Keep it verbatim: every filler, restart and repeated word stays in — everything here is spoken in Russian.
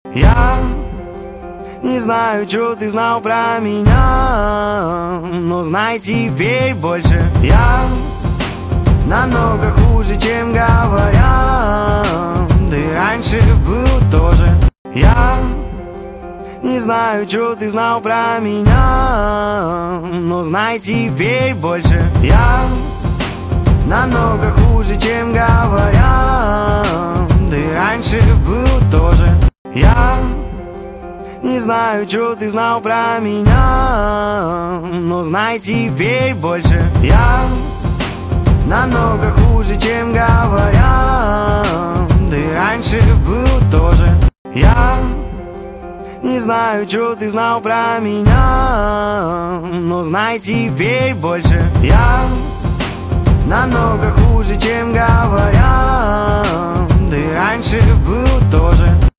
Я не знаю, что ты знал про меня, но знай теперь больше. Я намного хуже, чем говорят. Ты раньше был тоже. Я не знаю, что ты знал про меня, но знай теперь больше. Я намного хуже, чем говорят. Ты раньше был тоже. Я не знаю, что ты знал про меня, но знай теперь больше. Я намного хуже, чем говорят. Ты раньше был тоже. Я не знаю, что ты знал про меня, но знай теперь больше. Я намного хуже, чем говорят. Ты раньше был тоже.